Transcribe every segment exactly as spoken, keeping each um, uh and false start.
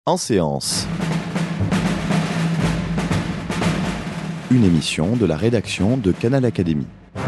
En séance. Une émission de la rédaction de Canal Académie.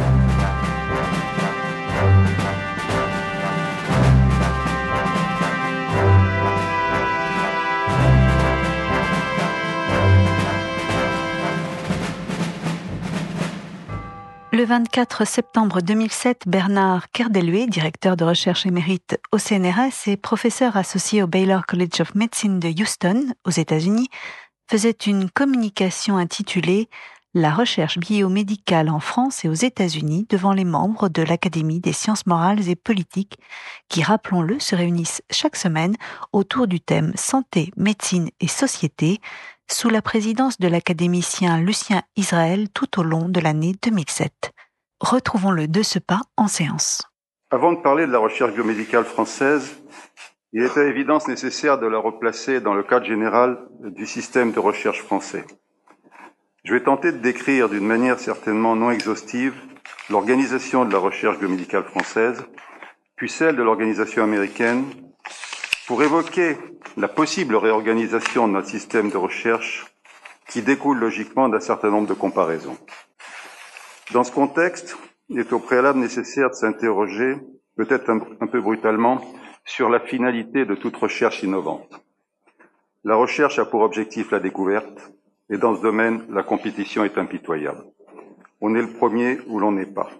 Le vingt-quatre septembre deux mille sept, Bernard Kerdeluy, directeur de recherche émérite au C N R S et professeur associé au Baylor College of Medicine de Houston, aux États-Unis, faisait une communication intitulée « La recherche biomédicale en France et aux États-Unis » devant les membres de l'Académie des sciences morales et politiques qui, rappelons-le, se réunissent chaque semaine autour du thème « Santé, médecine et société » sous la présidence de l'académicien Lucien Israël tout au long de l'année deux mille sept. Retrouvons-le de ce pas en séance. Avant de parler de la recherche biomédicale française, il est à l'évidence nécessaire de la replacer dans le cadre général du système de recherche français. Je vais tenter de décrire d'une manière certainement non exhaustive l'organisation de la recherche biomédicale française, puis celle de l'organisation américaine, pour évoquer la possible réorganisation de notre système de recherche qui découle logiquement d'un certain nombre de comparaisons. Dans ce contexte, il est au préalable nécessaire de s'interroger, peut-être un, un peu brutalement, sur la finalité de toute recherche innovante. La recherche a pour objectif la découverte, et dans ce domaine, la compétition est impitoyable. On est le premier ou l'on n'est pas.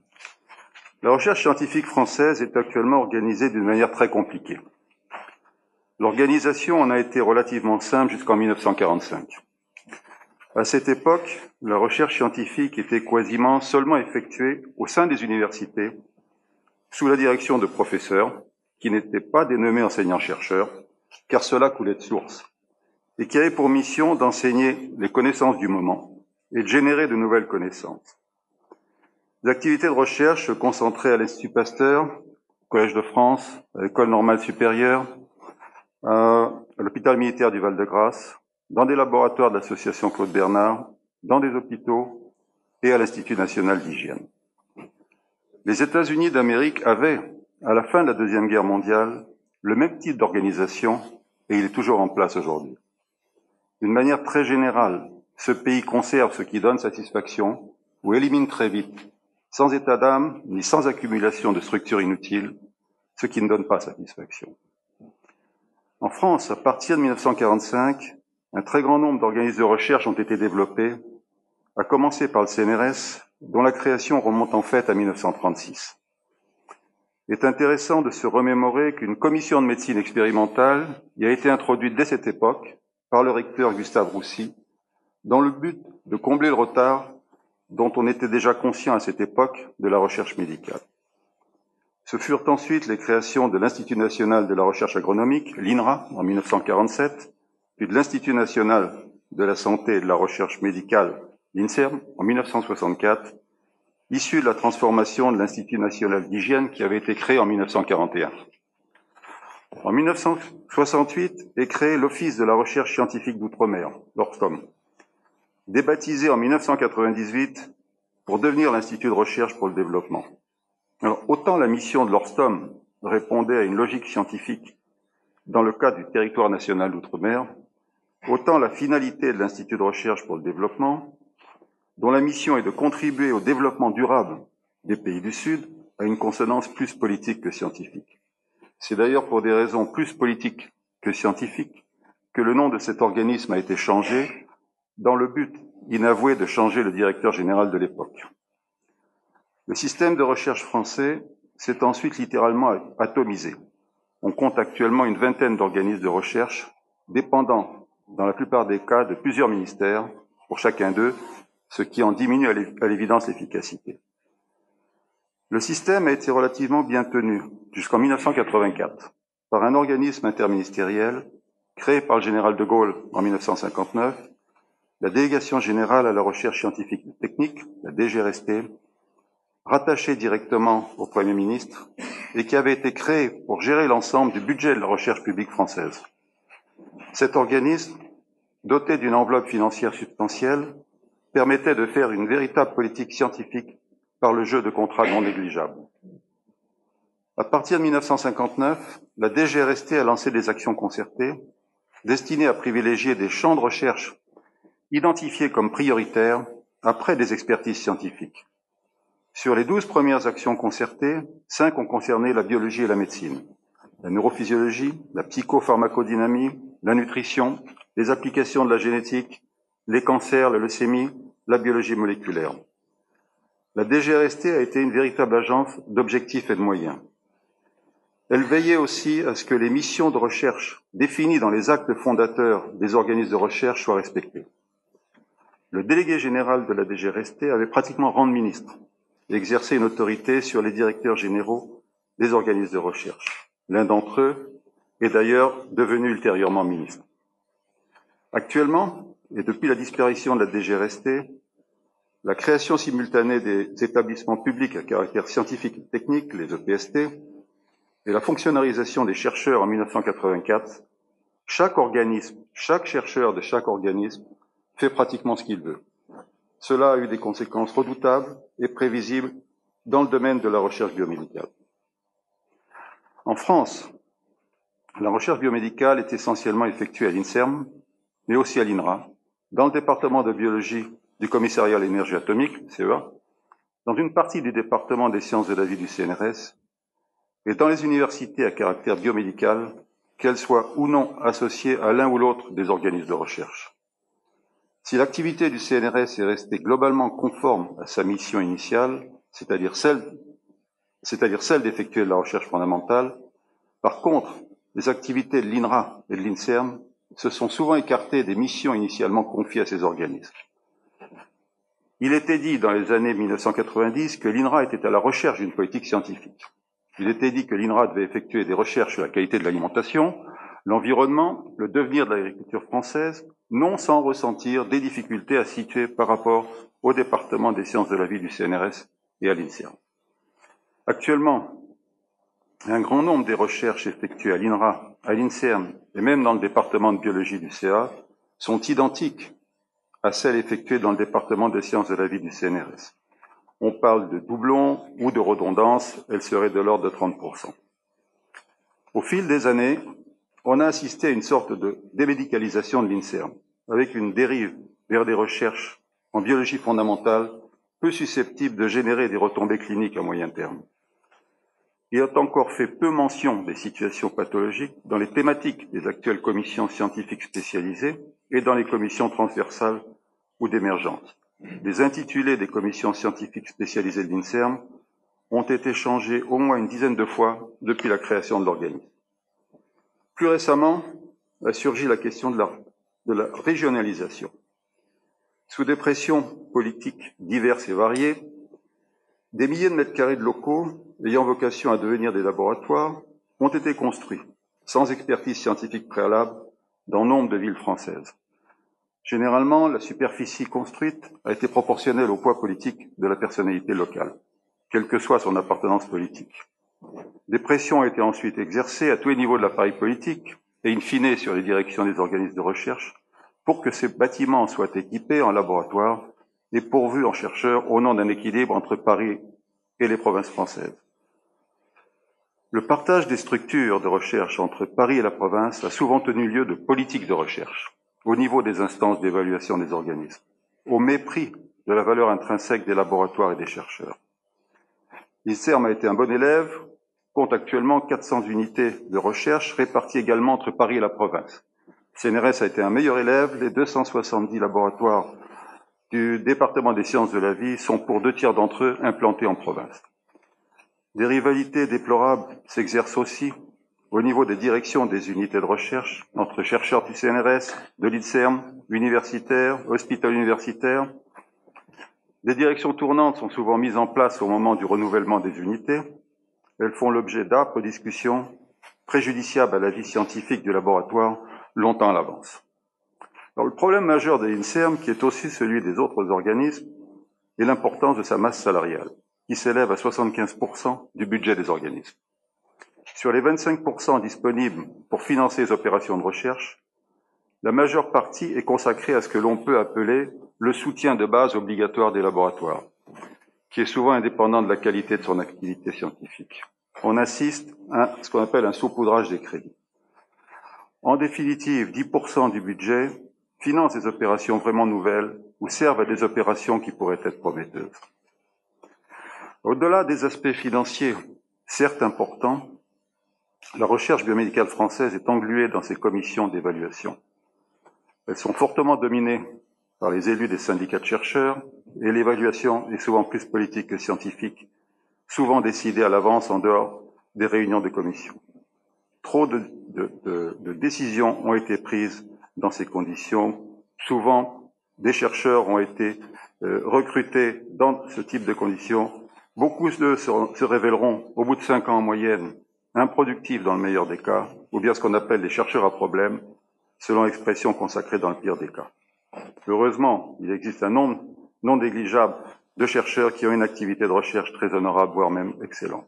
La recherche scientifique française est actuellement organisée d'une manière très compliquée. L'organisation en a été relativement simple jusqu'en mille neuf cent quarante-cinq. À cette époque, la recherche scientifique était quasiment seulement effectuée au sein des universités, sous la direction de professeurs, qui n'étaient pas dénommés enseignants-chercheurs, car cela coulait de source, et qui avaient pour mission d'enseigner les connaissances du moment et de générer de nouvelles connaissances. Les activités de recherche se concentraient à l'Institut Pasteur, au Collège de France, à l'École normale supérieure, à l'hôpital militaire du Val-de-Grâce, dans des laboratoires de l'association Claude Bernard, dans des hôpitaux et à l'Institut national d'hygiène. Les États-Unis d'Amérique avaient, à la fin de la Deuxième Guerre mondiale, le même type d'organisation et il est toujours en place aujourd'hui. D'une manière très générale, ce pays conserve ce qui donne satisfaction ou élimine très vite, sans état d'âme ni sans accumulation de structures inutiles, ce qui ne donne pas satisfaction. En France, à partir de mille neuf cent quarante-cinq, un très grand nombre d'organismes de recherche ont été développés, à commencer par le C N R S, dont la création remonte en fait à mille neuf cent trente-six. Il est intéressant de se remémorer qu'une commission de médecine expérimentale y a été introduite dès cette époque par le recteur Gustave Roussy, dans le but de combler le retard dont on était déjà conscient à cette époque de la recherche médicale. Ce furent ensuite les créations de l'Institut national de la recherche agronomique, l'I N R A, en mille neuf cent quarante-sept, puis de l'Institut national de la santé et de la recherche médicale, l'INSERM, en mille neuf cent soixante-quatre, issu de la transformation de l'Institut national d'hygiène qui avait été créé en mille neuf cent quarante et un. En mille neuf cent soixante-huit est créé l'Office de la recherche scientifique d'outre-mer, l'ORSTOM, débaptisé en mille neuf cent quatre-vingt-dix-huit pour devenir l'Institut de recherche pour le développement. Alors, autant la mission de l'ORSTOM répondait à une logique scientifique dans le cadre du territoire national d'outre-mer, autant la finalité de l'Institut de recherche pour le développement, dont la mission est de contribuer au développement durable des pays du Sud, a une consonance plus politique que scientifique. C'est d'ailleurs pour des raisons plus politiques que scientifiques que le nom de cet organisme a été changé dans le but inavoué de changer le directeur général de l'époque. Le système de recherche français s'est ensuite littéralement atomisé. On compte actuellement une vingtaine d'organismes de recherche dépendant, dans la plupart des cas, de plusieurs ministères pour chacun d'eux, ce qui en diminue à l'évidence l'efficacité. Le système a été relativement bien tenu jusqu'en mille neuf cent quatre-vingt-quatre par un organisme interministériel créé par le général de Gaulle en mille neuf cent cinquante-neuf, la Délégation générale à la recherche scientifique et technique, la D G R S T, rattachée directement au Premier ministre et qui avait été créé pour gérer l'ensemble du budget de la recherche publique française. Cet organisme, doté d'une enveloppe financière substantielle, permettait de faire une véritable politique scientifique par le jeu de contrats non négligeables. À partir de mille neuf cent cinquante-neuf, la D G R S T a lancé des actions concertées destiné à privilégier des champs de recherche identifiés comme prioritaires après des expertises scientifiques. Sur les douze premières actions concertées, cinq ont concerné la biologie et la médecine, la neurophysiologie, la psychopharmacodynamie, la nutrition, les applications de la génétique, les cancers, la leucémie, la biologie moléculaire. La D G R S T a été une véritable agence d'objectifs et de moyens. Elle veillait aussi à ce que les missions de recherche définies dans les actes fondateurs des organismes de recherche soient respectées. Le délégué général de la D G R S T avait pratiquement rang de ministre et exerçait une autorité sur les directeurs généraux des organismes de recherche. L'un d'entre eux est d'ailleurs devenu ultérieurement ministre. Actuellement, et depuis la disparition de la D G R S T, la création simultanée des établissements publics à caractère scientifique et technique, les E P S T, et la fonctionnalisation des chercheurs en mille neuf cent quatre-vingt-quatre, chaque organisme, chaque chercheur de chaque organisme fait pratiquement ce qu'il veut. Cela a eu des conséquences redoutables et prévisibles dans le domaine de la recherche biomédicale. En France, la recherche biomédicale est essentiellement effectuée à l'INSERM, mais aussi à l'INRA, dans le département de biologie du Commissariat à l'énergie atomique, C E A, dans une partie du département des sciences de la vie du C N R S, et dans les universités à caractère biomédical, qu'elles soient ou non associées à l'un ou l'autre des organismes de recherche. Si l'activité du C N R S est restée globalement conforme à sa mission initiale, c'est-à-dire celle, c'est-à-dire celle d'effectuer de la recherche fondamentale, par contre, les activités de l'INRA et de l'INSERM se sont souvent écartées des missions initialement confiées à ces organismes. Il était dit dans les années mille neuf cent quatre-vingt-dix que l'INRA était à la recherche d'une politique scientifique. Il était dit que l'INRA devait effectuer des recherches sur la qualité de l'alimentation, l'environnement, le devenir de l'agriculture française, non sans ressentir des difficultés à situer par rapport au département des sciences de la vie du C N R S et à l'INSERM. Actuellement, un grand nombre des recherches effectuées à l'INRA, à l'INSERM et même dans le département de biologie du C A sont identiques à celles effectuées dans le département des sciences de la vie du C N R S. On parle de doublons ou de redondance, elles seraient de l'ordre de trente pour cent. Au fil des années, on a assisté à une sorte de démédicalisation de l'INSERM, avec une dérive vers des recherches en biologie fondamentale peu susceptibles de générer des retombées cliniques à moyen terme. Il a encore fait peu mention des situations pathologiques dans les thématiques des actuelles commissions scientifiques spécialisées et dans les commissions transversales ou d'émergence. Les intitulés des commissions scientifiques spécialisées de l'INSERM ont été changés au moins une dizaine de fois depuis la création de l'organisme. Plus récemment, a surgi la question de la, de la régionalisation. Sous des pressions politiques diverses et variées, des milliers de mètres carrés de locaux ayant vocation à devenir des laboratoires ont été construits, sans expertise scientifique préalable, dans nombre de villes françaises. Généralement, la superficie construite a été proportionnelle au poids politique de la personnalité locale, quelle que soit son appartenance politique. Des pressions ont été ensuite exercées à tous les niveaux de l'appareil politique et in fine sur les directions des organismes de recherche pour que ces bâtiments soient équipés en laboratoires et pourvus en chercheurs au nom d'un équilibre entre Paris et les provinces françaises. Le partage des structures de recherche entre Paris et la province a souvent tenu lieu de politiques de recherche au niveau des instances d'évaluation des organismes, au mépris de la valeur intrinsèque des laboratoires et des chercheurs. L'INSERM a été un bon élève, compte actuellement quatre cents unités de recherche réparties également entre Paris et la province. C N R S a été un meilleur élève, les deux cent soixante-dix laboratoires du département des sciences de la vie sont pour deux tiers d'entre eux implantés en province. Des rivalités déplorables s'exercent aussi au niveau des directions des unités de recherche entre chercheurs du C N R S, de l'INSERM, universitaires, hospitalo-universitaires. Des directions tournantes sont souvent mises en place au moment du renouvellement des unités. Elles font l'objet d'âpres discussions préjudiciables à la vie scientifique du laboratoire longtemps à l'avance. Alors, le problème majeur de l'INSERM, qui est aussi celui des autres organismes, est l'importance de sa masse salariale, qui s'élève à soixante-quinze pour cent du budget des organismes. Sur les vingt-cinq pour cent disponibles pour financer les opérations de recherche, la majeure partie est consacrée à ce que l'on peut appeler le soutien de base obligatoire des laboratoires, qui est souvent indépendant de la qualité de son activité scientifique. On assiste à ce qu'on appelle un saupoudrage des crédits. En définitive, dix pour cent du budget finance des opérations vraiment nouvelles ou servent à des opérations qui pourraient être prometteuses. Au-delà des aspects financiers, certes importants, la recherche biomédicale française est engluée dans ses commissions d'évaluation. Elles sont fortement dominées par les élus des syndicats de chercheurs et l'évaluation est souvent plus politique que scientifique, souvent décidée à l'avance en dehors des réunions de commission. Trop de, de, de, de décisions ont été prises dans ces conditions. Souvent, des chercheurs ont été euh, recrutés dans ce type de conditions. Beaucoup d'eux se, se révéleront, au bout de cinq ans en moyenne, improductifs dans le meilleur des cas, ou bien ce qu'on appelle les chercheurs à problème, selon l'expression consacrée dans le pire des cas. Heureusement, il existe un nombre non négligeable de chercheurs qui ont une activité de recherche très honorable, voire même excellente.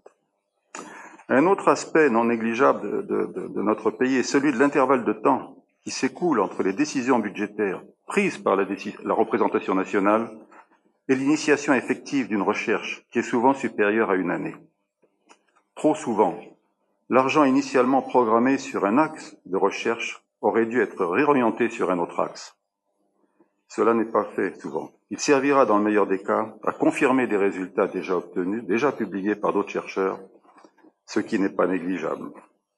Un autre aspect non négligeable de, de, de, de notre pays est celui de l'intervalle de temps qui s'écoule entre les décisions budgétaires prises par la, la représentation nationale et l'initiation effective d'une recherche qui est souvent supérieure à une année. Trop souvent, l'argent initialement programmé sur un axe de recherche aurait dû être réorienté sur un autre axe. Cela n'est pas fait souvent. Il servira, dans le meilleur des cas, à confirmer des résultats déjà obtenus, déjà publiés par d'autres chercheurs, ce qui n'est pas négligeable.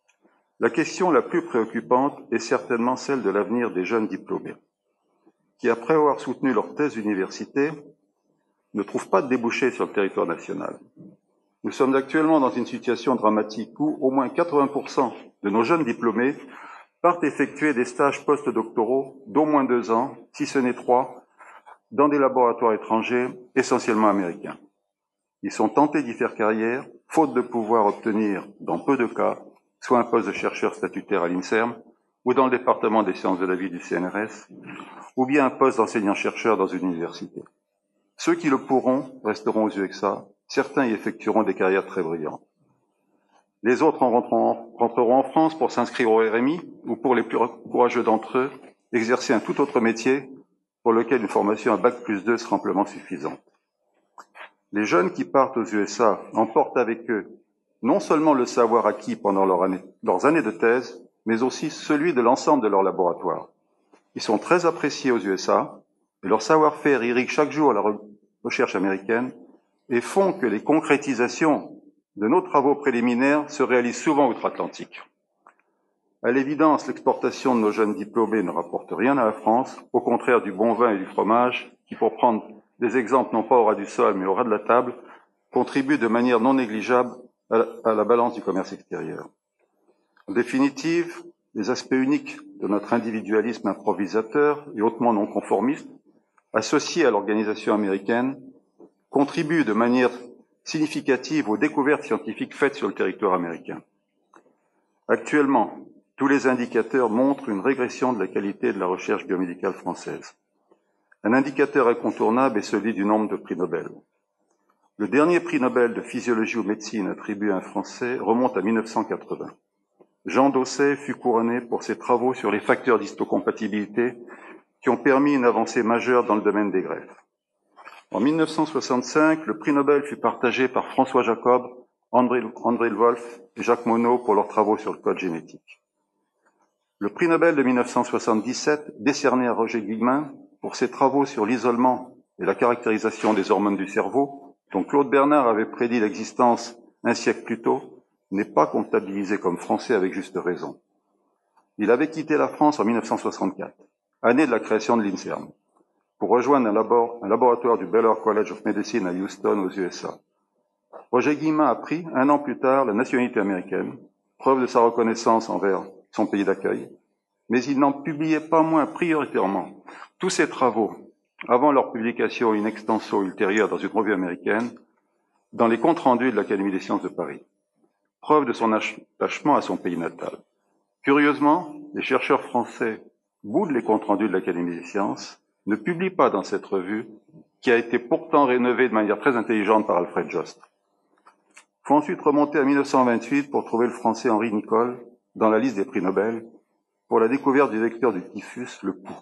La question la plus préoccupante est certainement celle de l'avenir des jeunes diplômés, qui, après avoir soutenu leur thèse d'université, ne trouvent pas de débouchés sur le territoire national. Nous sommes actuellement dans une situation dramatique où au moins quatre-vingts pour cent de nos jeunes diplômés partent effectuer des stages postdoctoraux d'au moins deux ans, si ce n'est trois, dans des laboratoires étrangers, essentiellement américains. Ils sont tentés d'y faire carrière, faute de pouvoir obtenir, dans peu de cas, soit un poste de chercheur statutaire à l'INSERM, ou dans le département des sciences de la vie du C N R S, ou bien un poste d'enseignant-chercheur dans une université. Ceux qui le pourront resteront aux U X A, certains y effectueront des carrières très brillantes. Les autres en rentreront, rentreront en France pour s'inscrire au R M I, ou pour les plus courageux d'entre eux, exercer un tout autre métier pour lequel une formation à bac plus deux sera amplement suffisante. Les jeunes qui partent aux U S A emportent avec eux non seulement le savoir acquis pendant leur année, leurs années de thèse, mais aussi celui de l'ensemble de leur laboratoire. Ils sont très appréciés aux U S A, et leur savoir-faire irrigue chaque jour la recherche américaine et font que les concrétisations de nos travaux préliminaires se réalisent souvent outre-Atlantique. À l'évidence, l'exportation de nos jeunes diplômés ne rapporte rien à la France, au contraire du bon vin et du fromage, qui, pour prendre des exemples non pas au ras du sol, mais au ras de la table, contribuent de manière non négligeable à la balance du commerce extérieur. En définitive, les aspects uniques de notre individualisme improvisateur et hautement non conformiste, associés à l'organisation américaine, contribuent de manière significative aux découvertes scientifiques faites sur le territoire américain. Actuellement, tous les indicateurs montrent une régression de la qualité de la recherche biomédicale française. Un indicateur incontournable est celui du nombre de prix Nobel. Le dernier prix Nobel de physiologie ou médecine attribué à un Français remonte à mille neuf cent quatre-vingts. Jean Dosset fut couronné pour ses travaux sur les facteurs d'histocompatibilité qui ont permis une avancée majeure dans le domaine des greffes. En mille neuf cent soixante-cinq, le prix Nobel fut partagé par François Jacob, André, André Wolf et Jacques Monod pour leurs travaux sur le code génétique. Le prix Nobel de mille neuf cent soixante-dix-sept, décerné à Roger Guillemin pour ses travaux sur l'isolement et la caractérisation des hormones du cerveau, dont Claude Bernard avait prédit l'existence un siècle plus tôt, n'est pas comptabilisé comme français avec juste raison. Il avait quitté la France en mille neuf cent soixante-quatre, année de la création de l'INSERM, pour rejoindre un, labor, un laboratoire du Baylor College of Medicine à Houston, aux U S A. Roger Guillemin a pris, un an plus tard, la nationalité américaine, preuve de sa reconnaissance envers son pays d'accueil, mais il n'en publiait pas moins prioritairement tous ses travaux, avant leur publication in extenso ultérieure dans une revue américaine, dans les comptes rendus de l'Académie des sciences de Paris, preuve de son attachement à son pays natal. Curieusement, les chercheurs français boudent les comptes rendus de l'Académie des sciences, ne publient pas dans cette revue, qui a été pourtant rénovée de manière très intelligente par Alfred Jost. Il faut ensuite remonter à mille neuf cent vingt-huit pour trouver le français Henri Nicole dans la liste des prix Nobel pour la découverte du vecteur du typhus, le pouls.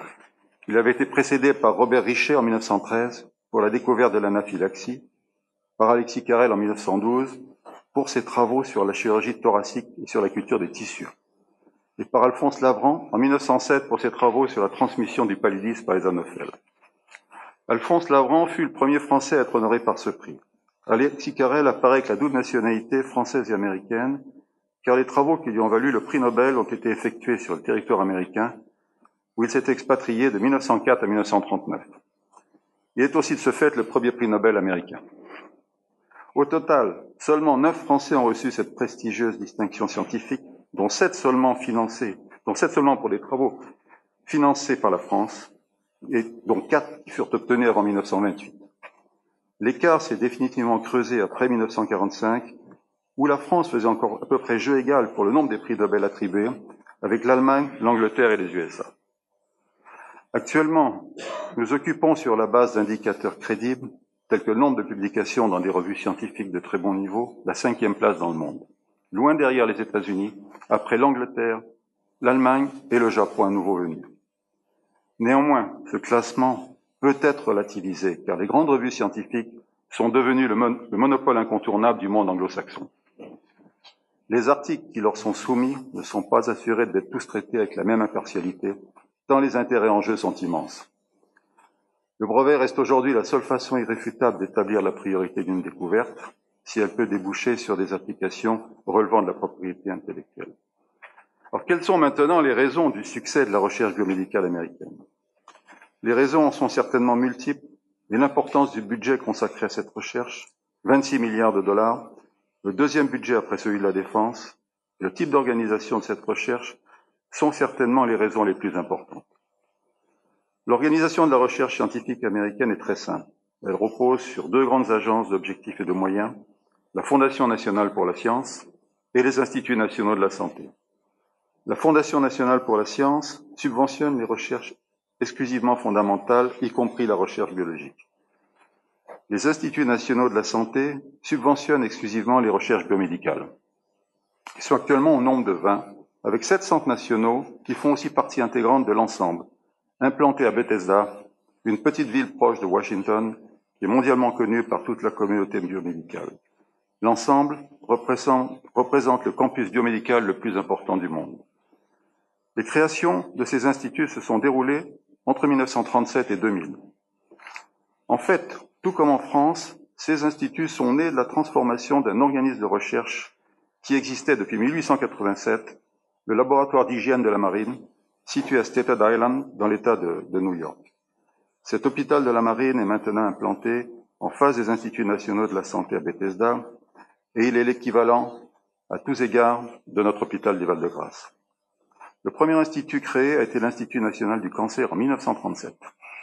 Il avait été précédé par Robert Richer en mille neuf cent treize pour la découverte de l'anaphylaxie, par Alexis Carrel en mille neuf cent douze pour ses travaux sur la chirurgie thoracique et sur la culture des tissus. et par Alphonse Lavran en mille neuf cent sept pour ses travaux sur la transmission du paludisme par les anopheles. Alphonse Lavran fut le premier Français à être honoré par ce prix. Alexis Carrel apparaît avec la double nationalité française et américaine, car les travaux qui lui ont valu le prix Nobel ont été effectués sur le territoire américain, où il s'est expatrié de mille neuf cent quatre à mille neuf cent trente-neuf. Il est aussi de ce fait le premier prix Nobel américain. Au total, seulement neuf Français ont reçu cette prestigieuse distinction scientifique, dont sept seulement financés, dont sept seulement pour des travaux financés par la France, et dont quatre qui furent obtenus avant mille neuf cent vingt-huit. L'écart s'est définitivement creusé après mille neuf cent quarante-cinq, où la France faisait encore à peu près jeu égal pour le nombre des prix Nobel attribués, avec l'Allemagne, l'Angleterre et les U S A. Actuellement, nous occupons sur la base d'indicateurs crédibles, tels que le nombre de publications dans des revues scientifiques de très bon niveau, la cinquième place dans le monde, loin derrière les États-Unis, après l'Angleterre, l'Allemagne et le Japon à nouveau venu. Néanmoins, ce classement peut être relativisé, car les grandes revues scientifiques sont devenues le, mon- le monopole incontournable du monde anglo-saxon. Les articles qui leur sont soumis ne sont pas assurés d'être tous traités avec la même impartialité, tant les intérêts en jeu sont immenses. Le brevet reste aujourd'hui la seule façon irréfutable d'établir la priorité d'une découverte, si elle peut déboucher sur des applications relevant de la propriété intellectuelle. Alors, quelles sont maintenant les raisons du succès de la recherche biomédicale américaine? Les raisons en sont certainement multiples, et l'importance du budget consacré à cette recherche, vingt-six milliards de dollars, le deuxième budget après celui de la défense, et le type d'organisation de cette recherche sont certainement les raisons les plus importantes. L'organisation de la recherche scientifique américaine est très simple. Elle repose sur deux grandes agences d'objectifs et de moyens, la Fondation nationale pour la science et les Instituts nationaux de la santé. La Fondation nationale pour la science subventionne les recherches exclusivement fondamentales, y compris la recherche biologique. Les Instituts nationaux de la santé subventionnent exclusivement les recherches biomédicales. Ils sont actuellement au nombre de vingt, avec sept centres nationaux qui font aussi partie intégrante de l'ensemble, implanté à Bethesda, une petite ville proche de Washington, qui est mondialement connue par toute la communauté biomédicale. L'ensemble représente, représente le campus biomédical le plus important du monde. Les créations de ces instituts se sont déroulées entre mille neuf cent trente-sept et deux mille. En fait, tout comme en France, ces instituts sont nés de la transformation d'un organisme de recherche qui existait depuis mille huit cent quatre-vingt-sept, le laboratoire d'hygiène de la marine, situé à Staten Island, dans l'État de, de New York. Cet hôpital de la marine est maintenant implanté en face des Instituts nationaux de la santé à Bethesda, et il est l'équivalent, à tous égards, de notre hôpital du Val-de-Grâce. Le premier institut créé a été l'Institut national du cancer en mille neuf cent trente-sept.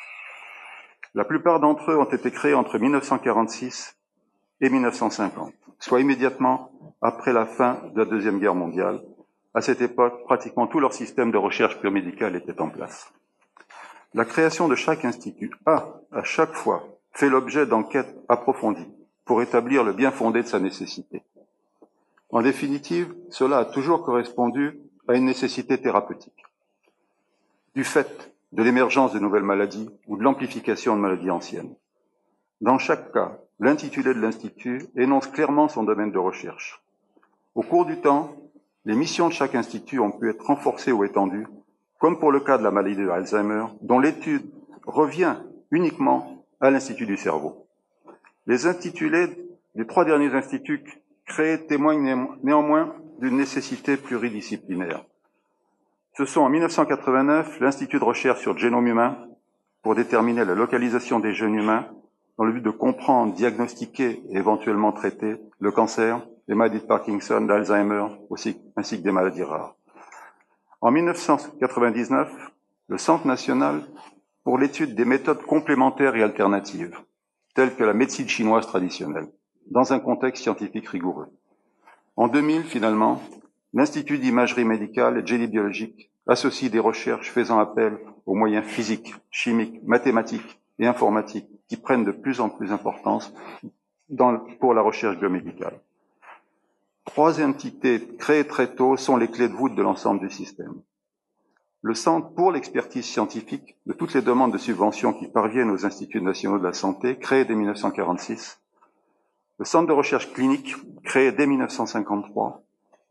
La plupart d'entre eux ont été créés entre mille neuf cent quarante-six et mille neuf cent cinquante, soit immédiatement après la fin de la Deuxième Guerre mondiale. À cette époque, pratiquement tout leur système de recherche biomédicale était en place. La création de chaque institut a, à chaque fois, fait l'objet d'enquêtes approfondies pour établir le bien fondé de sa nécessité. En définitive, cela a toujours correspondu à une nécessité thérapeutique. Du fait de l'émergence de nouvelles maladies ou de l'amplification de maladies anciennes. Dans chaque cas, l'intitulé de l'Institut énonce clairement son domaine de recherche. Au cours du temps, les missions de chaque institut ont pu être renforcées ou étendues, comme pour le cas de la maladie de Alzheimer, dont l'étude revient uniquement à l'Institut du cerveau. Les intitulés des trois derniers instituts créés témoignent néanmoins d'une nécessité pluridisciplinaire. Ce sont en mille neuf cent quatre-vingt-neuf l'Institut de recherche sur le génome humain pour déterminer la localisation des gènes humains dans le but de comprendre, diagnostiquer et éventuellement traiter le cancer, les maladies de Parkinson, d'Alzheimer, aussi, ainsi que des maladies rares. En mille neuf cent quatre-vingt-dix-neuf, le Centre national pour l'étude des méthodes complémentaires et alternatives, telles que la médecine chinoise traditionnelle, dans un contexte scientifique rigoureux. En deux mille, finalement, l'Institut d'imagerie médicale et de génie biologique associe des recherches faisant appel aux moyens physiques, chimiques, mathématiques et informatiques qui prennent de plus en plus d'importance dans, pour la recherche biomédicale. Trois entités créées très tôt sont les clés de voûte de l'ensemble du système. Le Centre pour l'expertise scientifique de toutes les demandes de subventions qui parviennent aux Instituts nationaux de la santé, créé dès mille neuf cent quarante-six. Le Centre de recherche clinique, créé dès mille neuf cent cinquante-trois.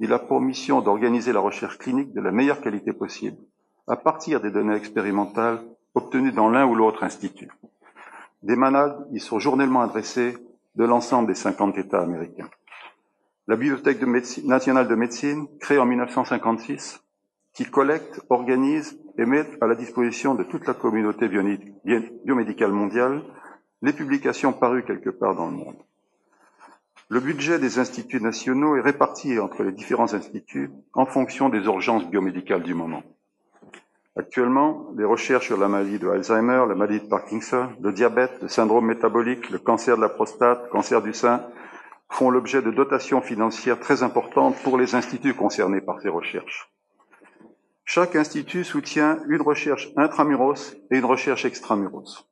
il a pour mission d'organiser la recherche clinique de la meilleure qualité possible, à partir des données expérimentales obtenues dans l'un ou l'autre institut. Des malades y sont journellement adressés de l'ensemble des cinquante États américains. La Bibliothèque de médecine, nationale de médecine, créée en mille neuf cent cinquante-six, qui collecte, organise et met à la disposition de toute la communauté biomédicale mondiale les publications parues quelque part dans le monde. Le budget des instituts nationaux est réparti entre les différents instituts en fonction des urgences biomédicales du moment. Actuellement, les recherches sur la maladie de Alzheimer, la maladie de Parkinson, le diabète, le syndrome métabolique, le cancer de la prostate, le cancer du sein font l'objet de dotations financières très importantes pour les instituts concernés par ces recherches. Chaque institut soutient une recherche intramuros et une recherche extramuros.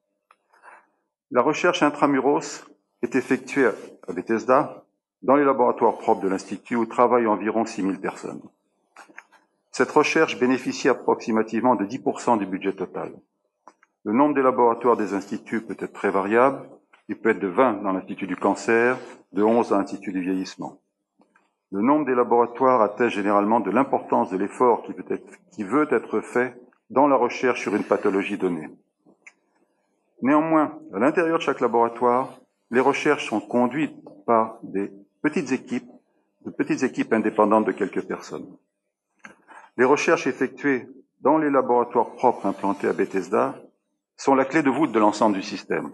La recherche intramuros est effectuée à Bethesda, dans les laboratoires propres de l'Institut où travaillent environ six mille personnes. Cette recherche bénéficie approximativement de dix pour cent du budget total. Le nombre des laboratoires des instituts peut être très variable. Il peut être de vingt dans l'Institut du cancer, de onze dans l'Institut du vieillissement. Le nombre des laboratoires atteste généralement de l'importance de l'effort qui, peut être, qui veut être fait dans la recherche sur une pathologie donnée. Néanmoins, à l'intérieur de chaque laboratoire, les recherches sont conduites par des petites équipes, de petites équipes indépendantes de quelques personnes. Les recherches effectuées dans les laboratoires propres implantés à Bethesda sont la clé de voûte de l'ensemble du système.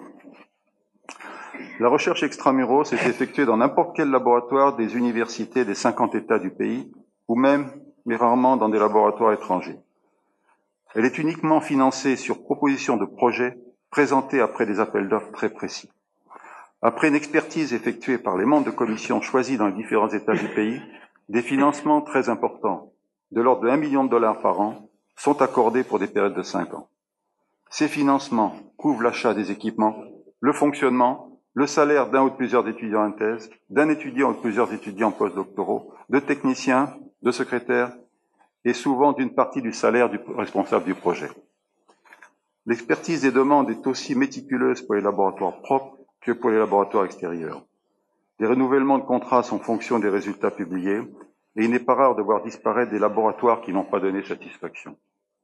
La recherche extramuros est effectuée dans n'importe quel laboratoire des universités des cinquante États du pays, ou même, mais rarement, dans des laboratoires étrangers. Elle est uniquement financée sur proposition de projets présentés après des appels d'offres très précis. Après une expertise effectuée par les membres de commission choisis dans les différents États du pays, des financements très importants, de l'ordre de un million de dollars par an, sont accordés pour des périodes de cinq ans. Ces financements couvrent l'achat des équipements, le fonctionnement, le salaire d'un ou de plusieurs étudiants en thèse, d'un étudiant ou de plusieurs étudiants postdoctoraux, de techniciens, de secrétaires, et souvent d'une partie du salaire du responsable du projet. L'expertise des demandes est aussi méticuleuse pour les laboratoires propres que pour les laboratoires extérieurs. Les renouvellements de contrats sont en fonction des résultats publiés, et il n'est pas rare de voir disparaître des laboratoires qui n'ont pas donné satisfaction.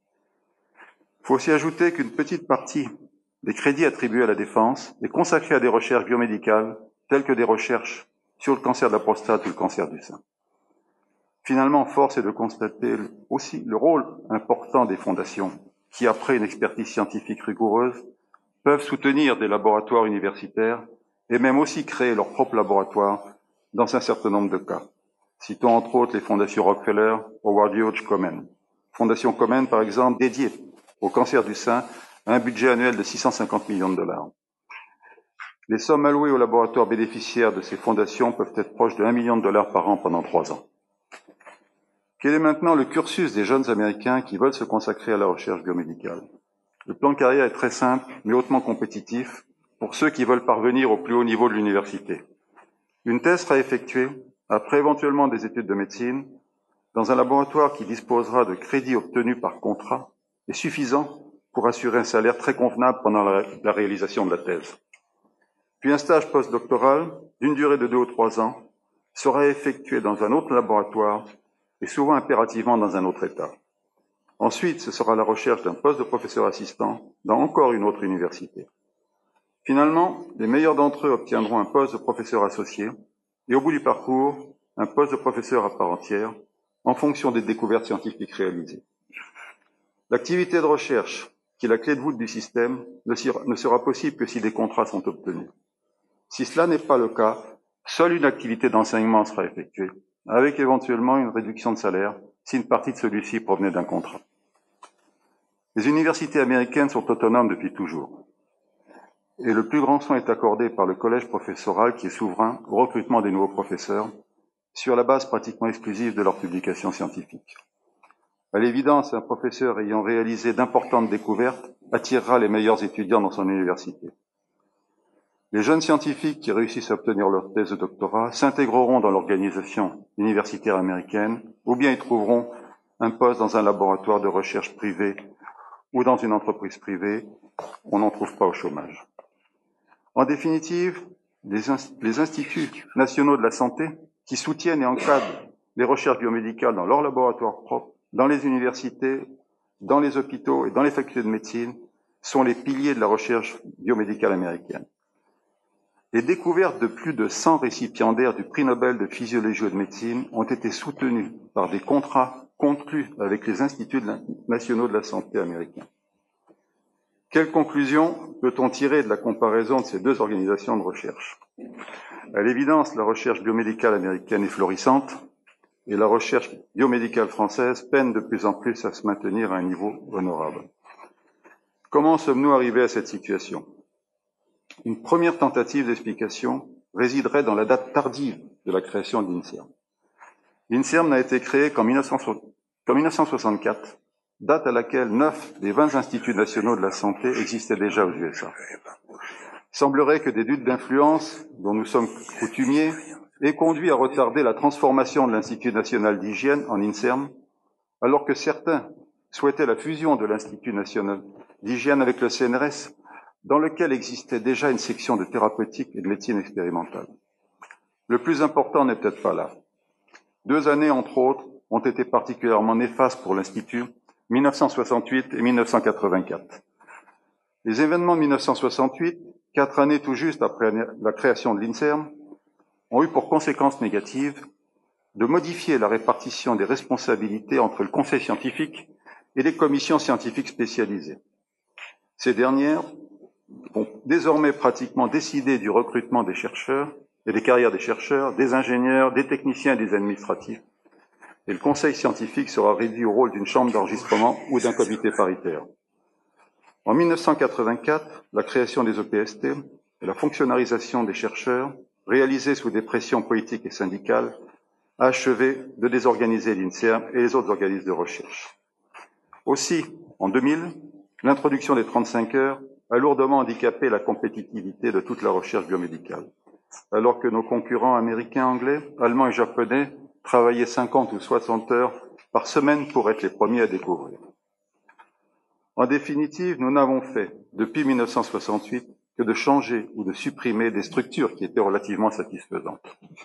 Il faut aussi ajouter qu'une petite partie des crédits attribués à la défense est consacrée à des recherches biomédicales, telles que des recherches sur le cancer de la prostate ou le cancer du sein. Finalement, force est de constater aussi le rôle important des fondations, qui, après une expertise scientifique rigoureuse, peuvent soutenir des laboratoires universitaires et même aussi créer leur propre laboratoire dans un certain nombre de cas. Citons entre autres les fondations Rockefeller, Howard Hughes, Komen. Fondation Komen, par exemple, dédiée au cancer du sein, a un budget annuel de six cent cinquante millions de dollars. Les sommes allouées aux laboratoires bénéficiaires de ces fondations peuvent être proches de un million de dollars par an pendant trois ans. Quel est maintenant le cursus des jeunes Américains qui veulent se consacrer à la recherche biomédicale? Le plan de carrière est très simple, mais hautement compétitif pour ceux qui veulent parvenir au plus haut niveau de l'université. Une thèse sera effectuée, après éventuellement des études de médecine, dans un laboratoire qui disposera de crédits obtenus par contrat et suffisants pour assurer un salaire très convenable pendant la, la réalisation de la thèse. Puis un stage postdoctoral d'une durée de deux ou trois ans sera effectué dans un autre laboratoire et souvent impérativement dans un autre État. Ensuite, ce sera la recherche d'un poste de professeur assistant dans encore une autre université. Finalement, les meilleurs d'entre eux obtiendront un poste de professeur associé et au bout du parcours, un poste de professeur à part entière en fonction des découvertes scientifiques réalisées. L'activité de recherche, qui est la clé de voûte du système, ne sera possible que si des contrats sont obtenus. Si cela n'est pas le cas, seule une activité d'enseignement sera effectuée, avec éventuellement une réduction de salaire si une partie de celui-ci provenait d'un contrat. Les universités américaines sont autonomes depuis toujours, et le plus grand soin est accordé par le collège professoral qui est souverain au recrutement des nouveaux professeurs sur la base pratiquement exclusive de leurs publications scientifiques. À l'évidence, un professeur ayant réalisé d'importantes découvertes attirera les meilleurs étudiants dans son université. Les jeunes scientifiques qui réussissent à obtenir leur thèse de doctorat s'intégreront dans l'organisation universitaire américaine ou bien y trouveront un poste dans un laboratoire de recherche privé ou dans une entreprise privée. On n'en trouve pas au chômage. En définitive, les, ins- les instituts nationaux de la santé qui soutiennent et encadrent les recherches biomédicales dans leurs laboratoires propres, dans les universités, dans les hôpitaux et dans les facultés de médecine sont les piliers de la recherche biomédicale américaine. Les découvertes de plus de cent récipiendaires du prix Nobel de physiologie ou de médecine ont été soutenues par des contrats conclus avec les instituts nationaux de la santé américains. Quelle conclusion peut-on tirer de la comparaison de ces deux organisations de recherche? À l'évidence, la recherche biomédicale américaine est florissante et la recherche biomédicale française peine de plus en plus à se maintenir à un niveau honorable. Comment sommes-nous arrivés à cette situation? Une première tentative d'explication résiderait dans la date tardive de la création de l'INSERM. L'INSERM n'a été créé qu'en mille neuf cent soixante-quatre, date à laquelle neuf des vingt instituts nationaux de la santé existaient déjà aux U S A. Il semblerait que des luttes d'influence, dont nous sommes coutumiers, aient conduit à retarder la transformation de l'Institut national d'hygiène en INSERM, alors que certains souhaitaient la fusion de l'Institut national d'hygiène avec le C N R S, dans lequel existait déjà une section de thérapeutique et de médecine expérimentale. Le plus important n'est peut-être pas là. Deux années, entre autres, ont été particulièrement néfastes pour l'Institut, mille neuf cent soixante-huit et mille neuf cent quatre-vingt-quatre. Les événements de mille neuf cent soixante-huit, quatre années tout juste après la création de l'INSERM, ont eu pour conséquence négative de modifier la répartition des responsabilités entre le conseil scientifique et les commissions scientifiques spécialisées. Ces dernières ont désormais pratiquement décidé du recrutement des chercheurs et des carrières des chercheurs, des ingénieurs, des techniciens et des administratifs. Et le conseil scientifique sera réduit au rôle d'une chambre d'enregistrement ou d'un comité paritaire. En mille neuf cent quatre-vingt-quatre, la création des E P S T et la fonctionnalisation des chercheurs, réalisée sous des pressions politiques et syndicales, a achevé de désorganiser l'INSERM et les autres organismes de recherche. Aussi, en deux mille, l'introduction des trente-cinq heures a lourdement handicapé la compétitivité de toute la recherche biomédicale, alors que nos concurrents américains, anglais, allemands et japonais travaillaient cinquante ou soixante heures par semaine pour être les premiers à découvrir. En définitive, nous n'avons fait, depuis mille neuf cent soixante-huit, que de changer ou de supprimer des structures qui étaient relativement satisfaisantes.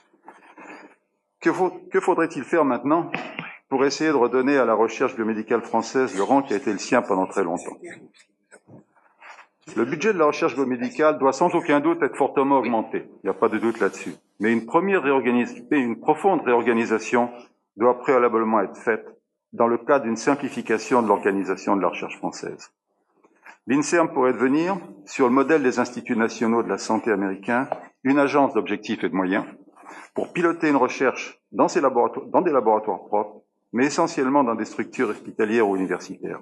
Que, faut, que faudrait-il faire maintenant pour essayer de redonner à la recherche biomédicale française le rang qui a été le sien pendant très longtemps? Le budget de la recherche biomédicale doit sans aucun doute être fortement augmenté, il n'y a pas de doute là-dessus. Mais une première réorganisation, une profonde réorganisation doit préalablement être faite dans le cadre d'une simplification de l'organisation de la recherche française. L'INSERM pourrait devenir, sur le modèle des instituts nationaux de la santé américains, une agence d'objectifs et de moyens pour piloter une recherche dans, ses laboratoires, dans des laboratoires propres, mais essentiellement dans des structures hospitalières ou universitaires.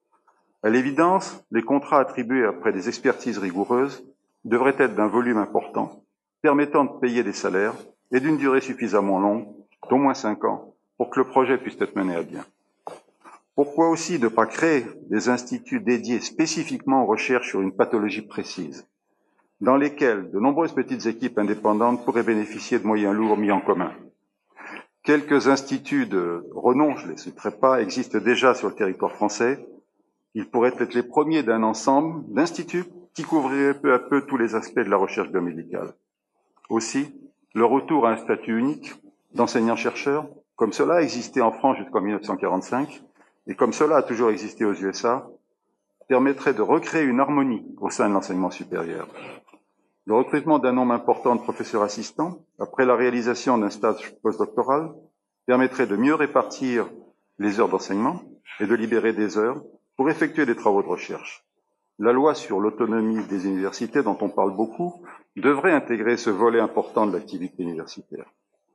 À l'évidence, les contrats attribués après des expertises rigoureuses devraient être d'un volume important, permettant de payer des salaires et d'une durée suffisamment longue, d'au moins cinq ans, pour que le projet puisse être mené à bien. Pourquoi aussi ne pas créer des instituts dédiés spécifiquement aux recherches sur une pathologie précise, dans lesquels de nombreuses petites équipes indépendantes pourraient bénéficier de moyens lourds mis en commun? Quelques instituts de renom, je ne les citerai pas, existent déjà sur le territoire français. Ils pourraient être les premiers d'un ensemble d'instituts qui couvriraient peu à peu tous les aspects de la recherche biomédicale. Aussi, le retour à un statut unique d'enseignant-chercheur, comme cela a existé en France jusqu'en mille neuf cent quarante-cinq, et comme cela a toujours existé aux U S A, permettrait de recréer une harmonie au sein de l'enseignement supérieur. Le recrutement d'un nombre important de professeurs assistants, après la réalisation d'un stage postdoctoral, permettrait de mieux répartir les heures d'enseignement et de libérer des heures pour effectuer des travaux de recherche. La loi sur l'autonomie des universités, dont on parle beaucoup, devrait intégrer ce volet important de l'activité universitaire.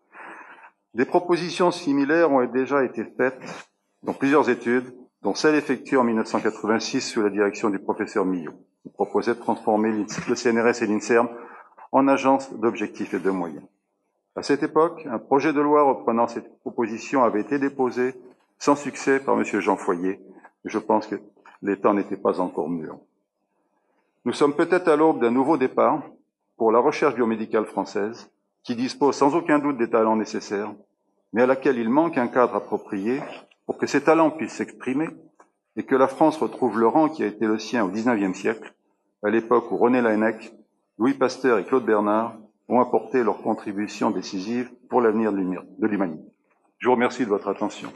Des propositions similaires ont déjà été faites dans plusieurs études, dont celle effectuée en mille neuf cent quatre-vingt-six sous la direction du professeur Millot, qui proposait de transformer le C N R S et l'INSERM en agence d'objectifs et de moyens. À cette époque, un projet de loi reprenant cette proposition avait été déposé sans succès par M. Jean Foyer. Je pense que les temps n'étaient pas encore mûrs. Nous sommes peut-être à l'aube d'un nouveau départ pour la recherche biomédicale française, qui dispose sans aucun doute des talents nécessaires, mais à laquelle il manque un cadre approprié pour que ces talents puissent s'exprimer et que la France retrouve le rang qui a été le sien au dix-neuvième siècle, à l'époque où René Laennec, Louis Pasteur et Claude Bernard ont apporté leur contribution décisive pour l'avenir de l'humanité. Je vous remercie de votre attention.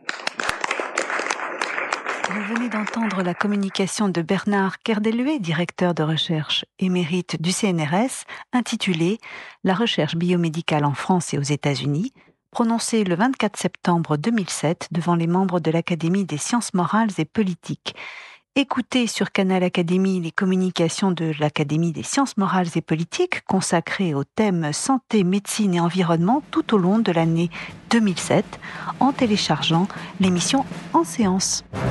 Vous venez d'entendre la communication de Bernard Kerdeluet, directeur de recherche émérite du C N R S, intitulée « La recherche biomédicale en France et aux États-Unis », prononcée le vingt-quatre septembre deux mille sept devant les membres de l'Académie des sciences morales et politiques. Écoutez sur Canal Académie les communications de l'Académie des sciences morales et politiques consacrées au thème santé, médecine et environnement tout au long de l'année deux mille sept en téléchargeant l'émission En séance.